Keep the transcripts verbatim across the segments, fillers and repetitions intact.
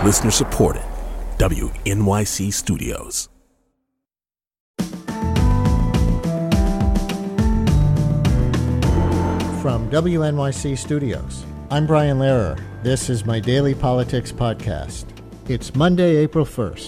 Listener supported. W N Y C Studios. From W N Y C Studios, I'm Brian Lehrer. This is my daily politics podcast. It's Monday, April first.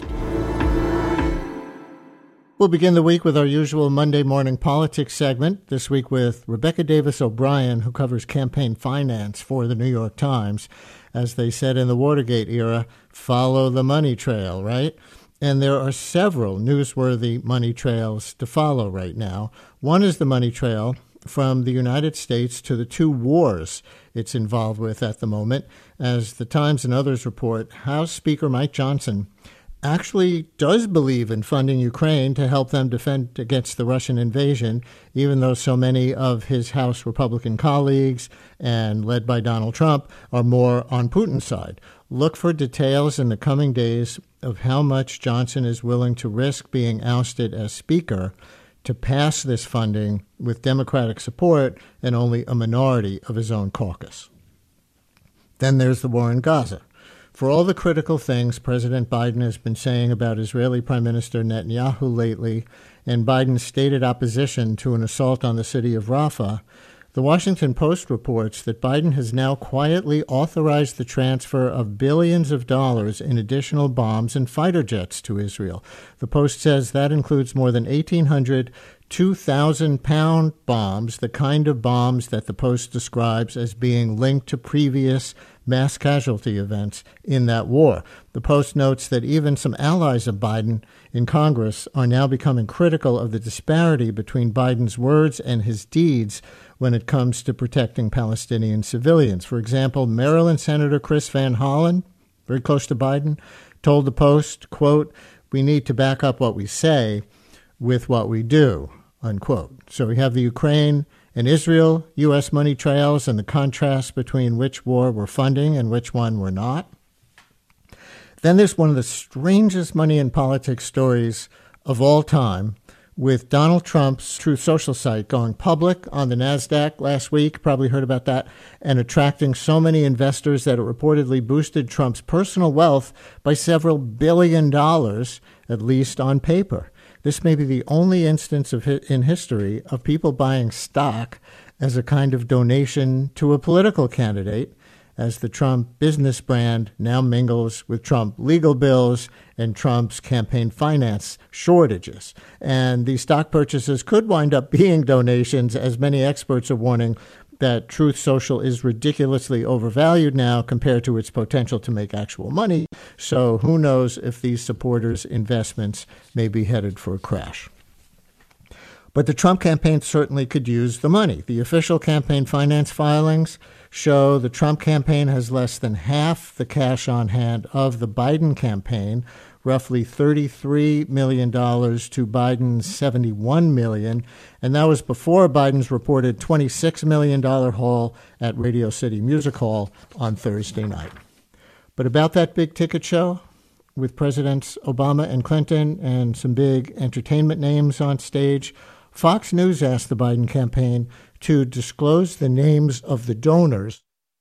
We'll begin the week with our usual Monday morning politics segment, this week with Rebecca Davis O'Brien, who covers campaign finance for the New York Times. As they said in the Watergate era, follow the money trail, right? And there are several newsworthy money trails to follow right now. One is the money trail from the United States to the two wars it's involved with at the moment. As the Times and others report, House Speaker Mike Johnson actually does believe in funding Ukraine to help them defend against the Russian invasion, even though so many of his House Republican colleagues, and led by Donald Trump, are more on Putin's side. Look for details in the coming days of how much Johnson is willing to risk being ousted as Speaker to pass this funding with Democratic support and only a minority of his own caucus. Then there's the war in Gaza. For all the critical things President Biden has been saying about Israeli Prime Minister Netanyahu lately and Biden's stated opposition to an assault on the city of Rafah, the Washington Post reports that Biden has now quietly authorized the transfer of billions of dollars in additional bombs and fighter jets to Israel. The Post says that includes more than eighteen hundred two thousand pound bombs, the kind of bombs that the Post describes as being linked to previous mass casualty events in that war. The Post notes that even some allies of Biden in Congress are now becoming critical of the disparity between Biden's words and his deeds when it comes to protecting Palestinian civilians. For example, Maryland Senator Chris Van Hollen, very close to Biden, told the Post, quote, "We need to back up what we say with what we do," unquote. So we have the Ukraine and Israel, U S money trails, and the contrast between which war we're funding and which one we're not. Then there's one of the strangest money in politics stories of all time, with Donald Trump's Truth Social site going public on the NASDAQ last week, probably heard about that, and attracting so many investors that it reportedly boosted Trump's personal wealth by several billion dollars, at least on paper. This may be the only instance of hi- in history of people buying stock as a kind of donation to a political candidate, as the Trump business brand now mingles with Trump legal bills and Trump's campaign finance shortages. And these stock purchases could wind up being donations, as many experts are warning that Truth Social is ridiculously overvalued now compared to its potential to make actual money. So who knows if these supporters' investments may be headed for a crash. But the Trump campaign certainly could use the money. The official campaign finance filings show the Trump campaign has less than half the cash on hand of the Biden campaign, roughly thirty-three million dollars to Biden's seventy-one million dollars, and that was before Biden's reported twenty-six million dollars haul at Radio City Music Hall on Thursday night. But about that big ticket show, with Presidents Obama and Clinton and some big entertainment names on stage, Fox News asked the Biden campaign to disclose the names of the donors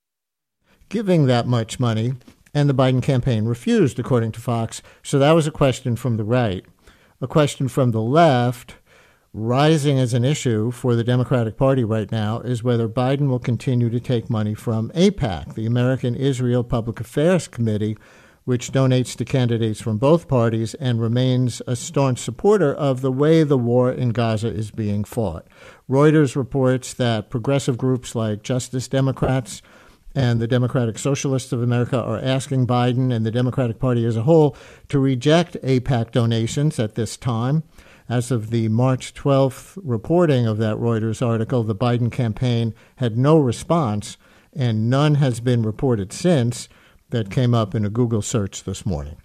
giving that much money, and the Biden campaign refused, according to Fox. So that was a question from the right. A question from the left, rising as an issue for the Democratic Party right now, is whether Biden will continue to take money from AIPAC, the American Israel Public Affairs Committee, which donates to candidates from both parties and remains a staunch supporter of the way the war in Gaza is being fought. Reuters reports that progressive groups like Justice Democrats and the Democratic Socialists of America are asking Biden and the Democratic Party as a whole to reject AIPAC donations at this time. As of the March twelfth reporting of that Reuters article, the Biden campaign had no response, and none has been reported since. That came up in a Google search this morning.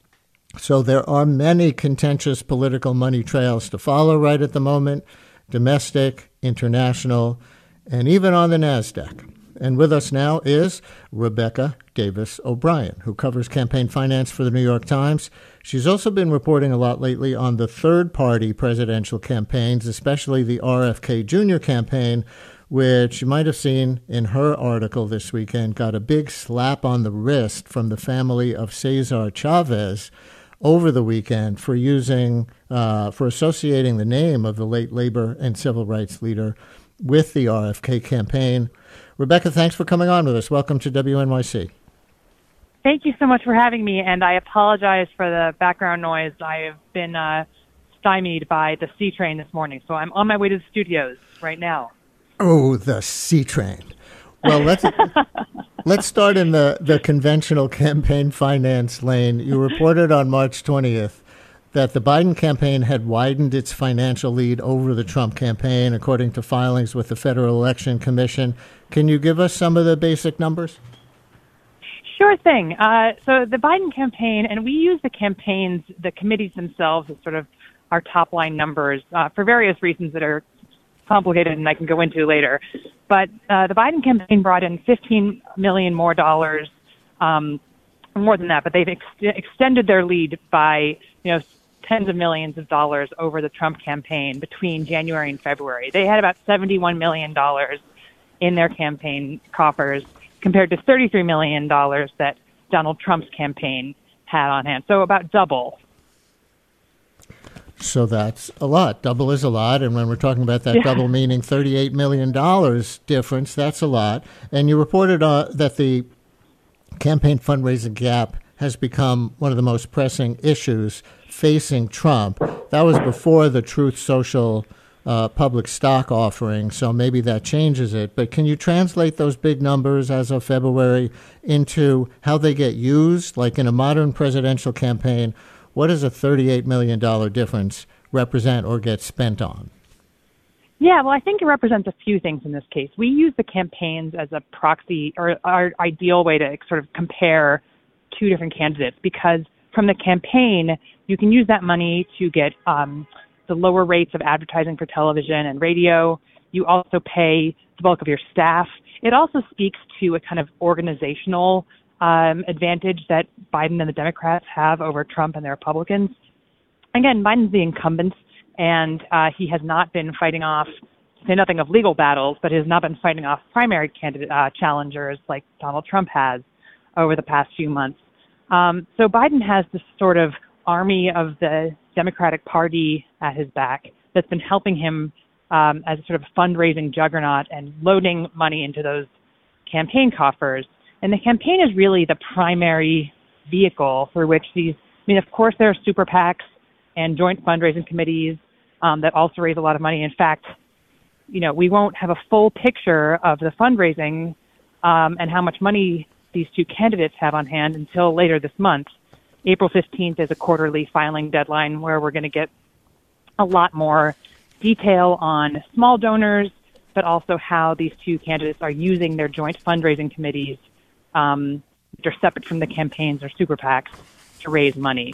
So there are many contentious political money trails to follow right at the moment, domestic, international, and even on the NASDAQ. And with us now is Rebecca Davis O'Brien, who covers campaign finance for the New York Times. She's also been reporting a lot lately on the third-party presidential campaigns, especially the R F K Junior campaign, which you might have seen in her article this weekend, got a big slap on the wrist from the family of Cesar Chavez over the weekend for using, uh, for associating the name of the late labor and civil rights leader with the R F K campaign. Rebecca, thanks for coming on with us. Welcome to W N Y C. Thank you so much for having me, and I apologize for the background noise. I have been uh, stymied by the C train this morning, so I'm on my way to the studios right now. Oh, the C train. Well, let's let's start in the, the conventional campaign finance lane. You reported on March twentieth that the Biden campaign had widened its financial lead over the Trump campaign, according to filings with the Federal Election Commission. Can you give us some of the basic numbers? Sure thing. Uh, so the Biden campaign, and we use the campaigns, the committees themselves as sort of our top line numbers uh, for various reasons that are complicated and I can go into later. But uh, the Biden campaign brought in fifteen million more dollars, um, more than that, but they've ex- extended their lead by, you know, tens of millions of dollars over the Trump campaign between January and February. They had about seventy-one million dollars in their campaign coffers compared to thirty-three million dollars that Donald Trump's campaign had on hand. So about double. So that's a lot. Double is a lot. And when we're talking about that yeah. double meaning thirty-eight million dollars difference, that's a lot. And you reported uh, that the campaign fundraising gap has become one of the most pressing issues facing Trump. That was before the Truth Social uh, public stock offering, so maybe that changes it. But can you translate those big numbers as of February into how they get used? Like in a modern presidential campaign, what does a thirty-eight million dollars difference represent or get spent on? Yeah, well, I think it represents a few things in this case. We use the campaigns as a proxy or our ideal way to sort of compare two different candidates, because from the campaign, you can use that money to get um, the lower rates of advertising for television and radio. You also pay the bulk of your staff. It also speaks to a kind of organizational um, advantage that Biden and the Democrats have over Trump and the Republicans. Again, Biden's the incumbent, and uh, he has not been fighting off, say nothing of legal battles, but has not been fighting off primary candidate uh, challengers like Donald Trump has over the past few months. Um, so Biden has this sort of army of the Democratic Party at his back that's been helping him um, as a sort of fundraising juggernaut and loading money into those campaign coffers. And the campaign is really the primary vehicle through which these, I mean, of course, there are super PACs and joint fundraising committees um, that also raise a lot of money. In fact, you know, we won't have a full picture of the fundraising um, and how much money these two candidates have on hand until later this month. April fifteenth is a quarterly filing deadline where we're going to get a lot more detail on small donors, but also how these two candidates are using their joint fundraising committees, um, which are separate from the campaigns or super PACs, to raise money.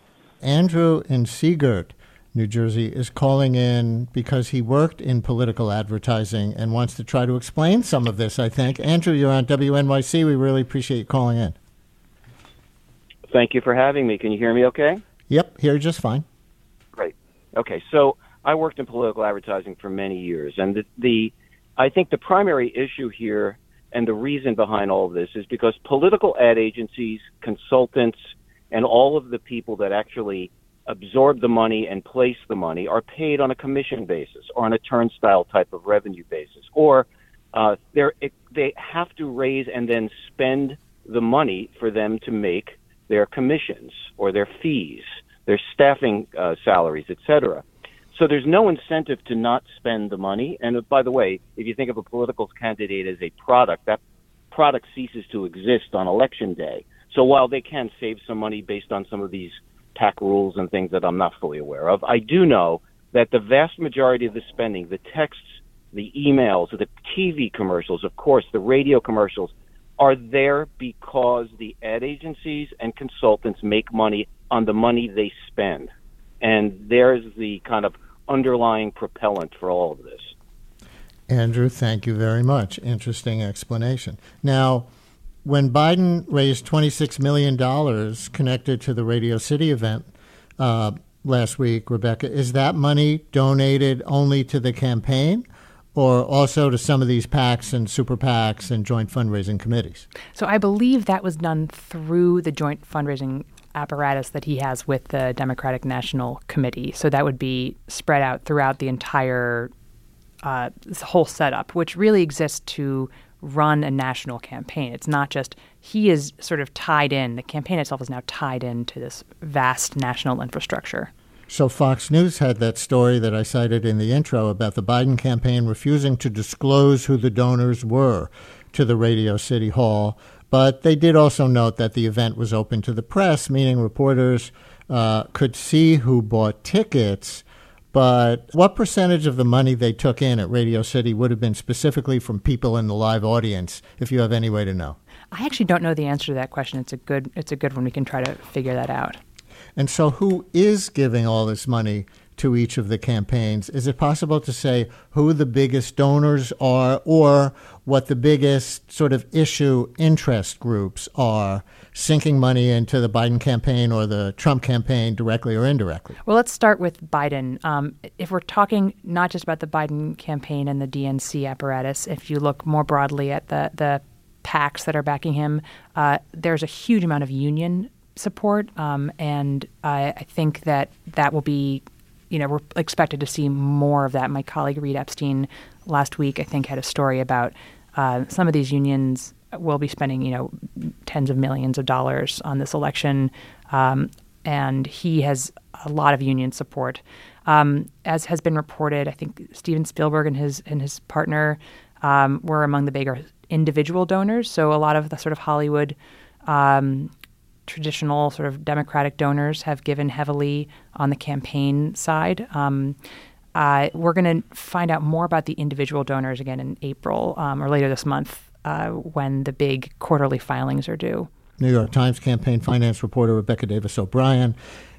Andrew in Seagirt, New Jersey, is calling in because he worked in political advertising and wants to try to explain some of this, I think. Andrew, you're on W N Y C. We really appreciate you calling in. Thank you for having me. Can you hear me okay? Yep, hear just fine. Great. Okay, so I worked in political advertising for many years, and the, the I think the primary issue here and the reason behind all of this is because political ad agencies, consultants, and all of the people that actually absorb the money and place the money are paid on a commission basis or on a turnstile type of revenue basis, or uh, they're, they have to raise and then spend the money for them to make their commissions or their fees, their staffing uh, salaries, et cetera. So there's no incentive to not spend the money. And uh, by the way, if you think of a political candidate as a product, that product ceases to exist on election day. So while they can save some money based on some of these PAC rules and things that I'm not fully aware of, I do know that the vast majority of the spending, the texts, the emails, the T V commercials, of course, the radio commercials, are there because the ad agencies and consultants make money on the money they spend. And there's the kind of underlying propellant for all of this. Andrew, thank you very much. Interesting explanation. Now, when Biden raised twenty-six million dollars connected to the Radio City event uh, last week, Rebecca, is that money donated only to the campaign, or also to some of these PACs and super PACs and joint fundraising committees? So I believe that was done through the joint fundraising apparatus that he has with the Democratic National Committee. So that would be spread out throughout the entire uh, this whole setup, which really exists to run a national campaign. It's not just he is sort of tied in. The campaign itself is now tied into this vast national infrastructure. So Fox News had that story that I cited in the intro about the Biden campaign refusing to disclose who the donors were to the Radio City Hall. But they did also note that the event was open to the press, meaning reporters uh, could see who bought tickets. But what percentage of the money they took in at Radio City would have been specifically from people in the live audience, if you have any way to know? I actually don't know the answer to that question. It's a good, it's a good one. We can try to figure that out. And so who is giving all this money to each of the campaigns? Is it possible to say who the biggest donors are or what the biggest sort of issue interest groups are sinking money into the Biden campaign or the Trump campaign directly or indirectly? Well, let's start with Biden. Um, if we're talking not just about the Biden campaign and the D N C apparatus, if you look more broadly at the, the PACs that are backing him, uh, there's a huge amount of union support, um, and I, I think that that will be, you know, we're expected to see more of that. My colleague Reed Epstein last week, I think, had a story about uh, some of these unions will be spending, you know, tens of millions of dollars on this election, um, and he has a lot of union support. Um, as has been reported, I think Steven Spielberg and his and his partner um, were among the bigger individual donors. So a lot of the sort of Hollywood um traditional sort of Democratic donors have given heavily on the campaign side. Um, uh, we're going to find out more about the individual donors again in April um, or later this month uh, when the big quarterly filings are due. New York Times campaign finance reporter Rebecca Davis O'Brien.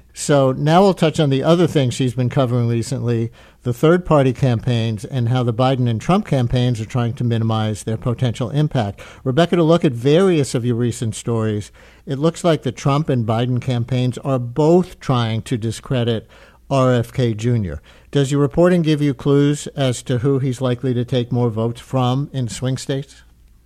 So now we'll touch on the other thing she's been covering recently, the third-party campaigns and how the Biden and Trump campaigns are trying to minimize their potential impact. Rebecca, to look at various of your recent stories, it looks like the Trump and Biden campaigns are both trying to discredit R F K Junior Does your reporting give you clues as to who he's likely to take more votes from in swing states?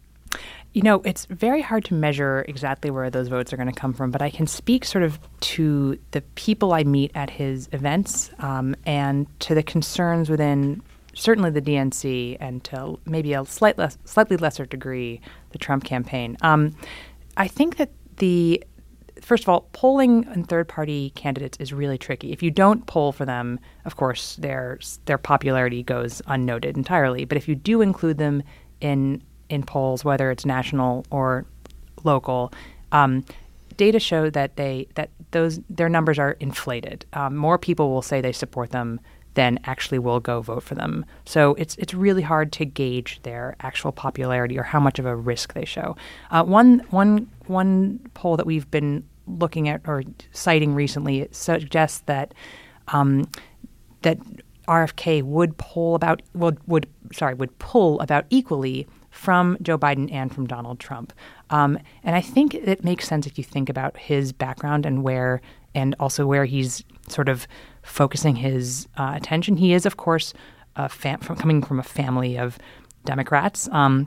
You know, it's very hard to measure exactly where those votes are going to come from, but I can speak sort of to the people I meet at his events um, and to the concerns within certainly the D N C and to maybe a slight less, slightly lesser degree the Trump campaign. Um, I think that the first of all, polling on third-party candidates is really tricky. If you don't poll for them, of course, their their popularity goes unnoted entirely. But if you do include them in in polls, whether it's national or local, um, data show that they that those their numbers are inflated. Um, more people will say they support them than actually will go vote for them. So it's it's really hard to gauge their actual popularity or how much of a risk they show. Uh, one one one poll that we've been looking at or citing recently suggests that um, that R F K would poll about would would sorry would pull about equally from Joe Biden and from Donald Trump. Um, and I think it makes sense if you think about his background and where, and also where he's sort of focusing his uh, attention. He is, of course, a fam- from coming from a family of Democrats. Um,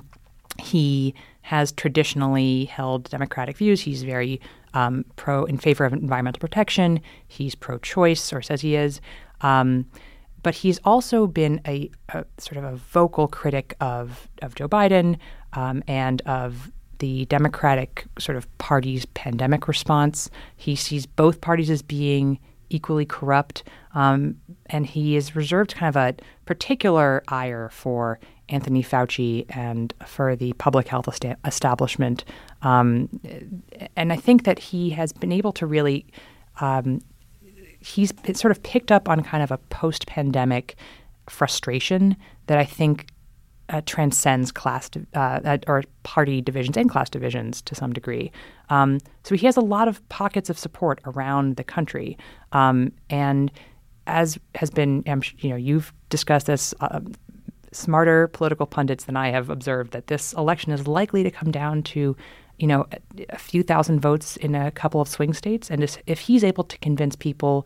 he has traditionally held Democratic views. He's very um, pro in favor of environmental protection. He's pro-choice, or says he is. Um, But he's also been a, a sort of a vocal critic of, of Joe Biden um, and of the Democratic sort of party's pandemic response. He sees both parties as being equally corrupt, um, and he is reserved kind of a particular ire for Anthony Fauci and for the public health est- establishment. Um, and I think that he has been able to really um, he's sort of picked up on kind of a post-pandemic frustration that I think uh, transcends class uh, or party divisions and class divisions to some degree. Um, so he has a lot of pockets of support around the country, um, and as has been, you know, you've discussed this. Uh, smarter political pundits than I have observed that this election is likely to come down to, you know, a, a few thousand votes in a couple of swing states. And if he's able to convince people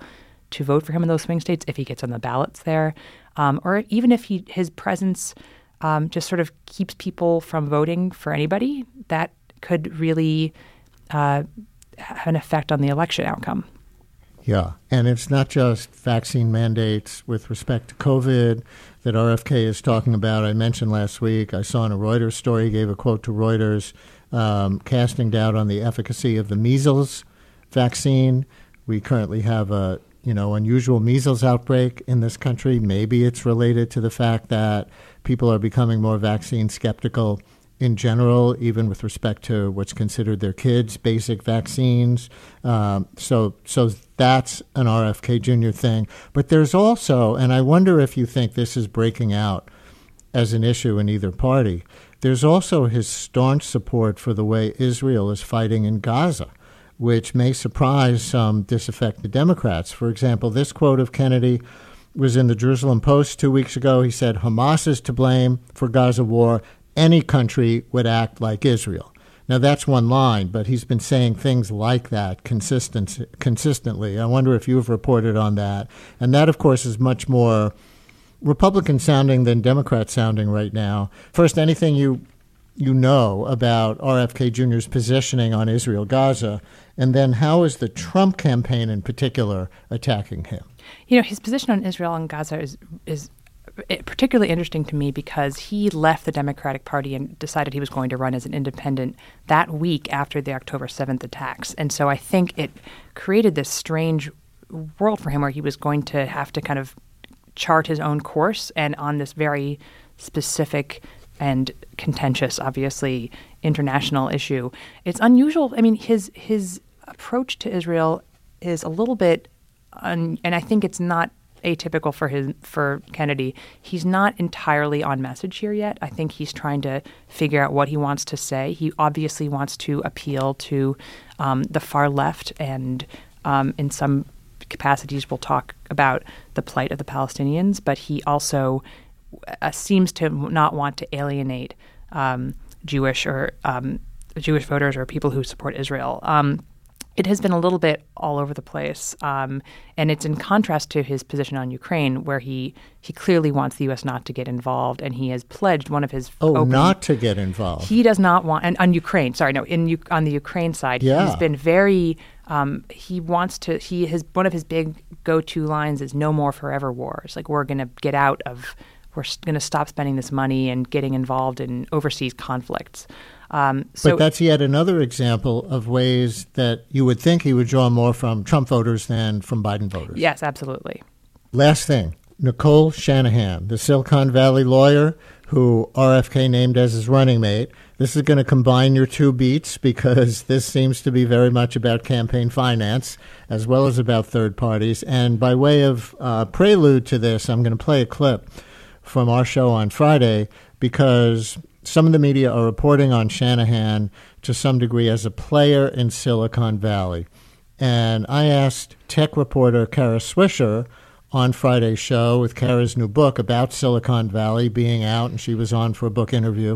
to vote for him in those swing states if he gets on the ballots there, um, or even if he his presence um, just sort of keeps people from voting for anybody, that could really uh, have an effect on the election outcome. Yeah, and it's not just vaccine mandates with respect to COVID that R F K is talking about. I mentioned last week, I saw in a Reuters story, he gave a quote to Reuters, um, casting doubt on the efficacy of the measles vaccine. We currently have a, you know, unusual measles outbreak in this country. Maybe it's related to the fact that people are becoming more vaccine skeptical in general, even with respect to what's considered their kids' basic vaccines. Um, so so that's an R F K Junior thing. But there's also, and I wonder if you think this is breaking out as an issue in either party, there's also his staunch support for the way Israel is fighting in Gaza, which may surprise some disaffected Democrats. For example, this quote of Kennedy was in the Jerusalem Post two weeks ago. He said, "Hamas is to blame for Gaza war. Any country would act like Israel." Now, that's one line, but he's been saying things like that consistent, consistently. I wonder if you've reported on that. And that, of course, is much more Republican-sounding than Democrat-sounding right now. First, anything you you know about R F K Junior's positioning on Israel-Gaza, and then how is the Trump campaign in particular attacking him? You know, his position on Israel and Gaza is is particularly interesting to me because he left the Democratic Party and decided he was going to run as an independent that week after the October seventh attacks. And so I think it created this strange world for him where he was going to have to kind of chart his own course, and on this very specific and contentious, obviously, international issue. It's unusual. I mean, his his approach to Israel is a little bit, un, and I think it's not atypical for his for Kennedy. He's not entirely on message here yet. I think he's trying to figure out what he wants to say. He obviously wants to appeal to um, the far left, and um, in some capacities we'll talk about the plight of the Palestinians, but he also uh, seems to not want to alienate um, Jewish or um, Jewish voters or people who support Israel. Um, It has been a little bit all over the place, um, and it's in contrast to his position on Ukraine, where he, he clearly wants the U S not to get involved, and he has pledged one of his oh open, not to get involved. He does not want, and on Ukraine, sorry, no, in on the Ukraine side, yeah. he's been very. Um, he wants to. He his one of his big go-to lines is "No more forever wars." Like, we're going to get out of. We're going to stop spending this money and getting involved in overseas conflicts. Um, so, but that's yet another example of ways that you would think he would draw more from Trump voters than from Biden voters. Yes, absolutely. Last thing, Nicole Shanahan, the Silicon Valley lawyer who R F K named as his running mate. This is going to combine your two beats because this seems to be very much about campaign finance as well as about third parties. And by way of uh, prelude to this, I'm going to play a clip from our show on Friday because some of the media are reporting on Shanahan to some degree as a player in Silicon Valley. And I asked tech reporter Kara Swisher on Friday's show with Kara's new book about Silicon Valley being out, and she was on for a book interview,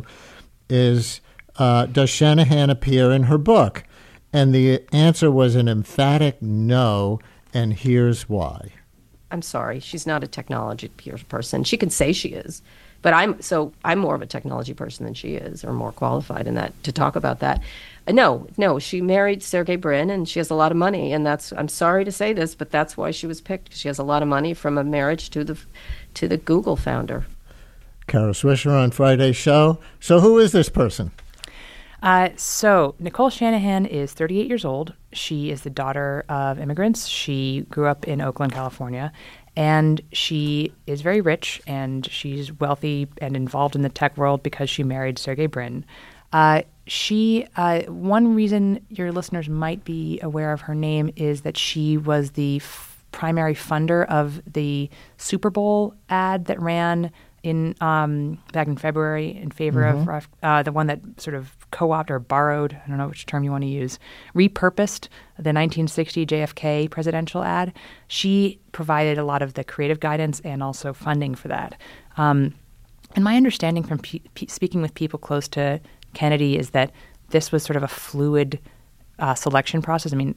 is uh, does Shanahan appear in her book? And the answer was an emphatic no, and here's why. I'm sorry, she's not a technology person. She can say she is, but I'm so I'm more of a technology person than she is, or more qualified in that to talk about that. Uh, no, no, she married Sergey Brin, and she has a lot of money, and that's I'm sorry to say this, but that's why she was picked. She has a lot of money from a marriage to the to the Google founder. Kara Swisher on Friday's show. So who is this person? Uh, so Nicole Shanahan is thirty-eight years old. She is the daughter of immigrants. She grew up in Oakland, California, and she is very rich, and she's wealthy and involved in the tech world because she married Sergey Brin. Uh, she, uh, one reason your listeners might be aware of her name is that she was the f- primary funder of the Super Bowl ad that ran in um, back in February in favor mm-hmm. of uh, the one that sort of co-opted or borrowed, I don't know which term you want to use, repurposed the nineteen sixty J F K presidential ad. She provided a lot of the creative guidance and also funding for that. Um, and my understanding from pe- pe- speaking with people close to Kennedy is that this was sort of a fluid uh, selection process. I mean,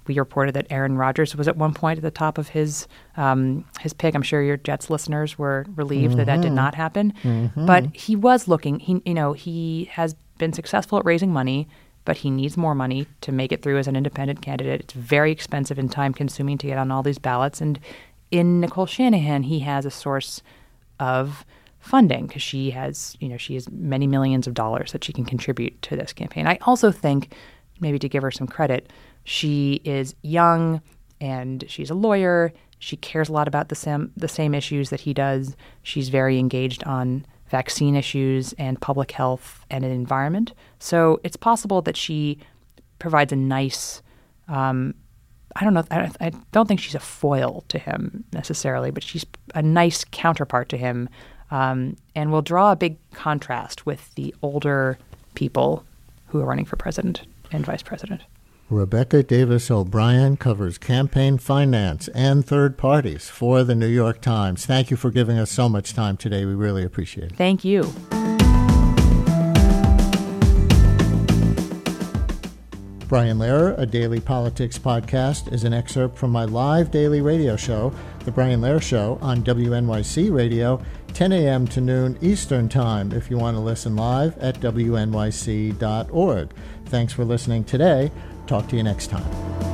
we reported that Aaron Rodgers was at one point at the top of his um, his pick. I'm sure your Jets listeners were relieved mm-hmm. that that did not happen. Mm-hmm. But he was looking. He, you know, he has been successful at raising money, but he needs more money to make it through as an independent candidate. It's very expensive and time-consuming to get on all these ballots. And in Nicole Shanahan, he has a source of funding because she has, you know, she has many millions of dollars that she can contribute to this campaign. I also think, maybe to give her some credit, she is young and she's a lawyer. She cares a lot about the same the same issues that he does. She's very engaged on vaccine issues and public health and an environment. So it's possible that she provides a nice, um, I don't know, I, I don't think she's a foil to him necessarily, but she's a nice counterpart to him um, and will draw a big contrast with the older people who are running for president and vice president. Rebecca Davis O'Brien covers campaign finance and third parties for the New York Times. Thank you for giving us so much time today. We really appreciate it. Thank you. Brian Lehrer, a daily politics podcast, is an excerpt from my live daily radio show, The Brian Lehrer Show, on W N Y C Radio, ten a.m. to noon Eastern Time, if you want to listen live at W N Y C dot org. Thanks for listening today. Talk to you next time.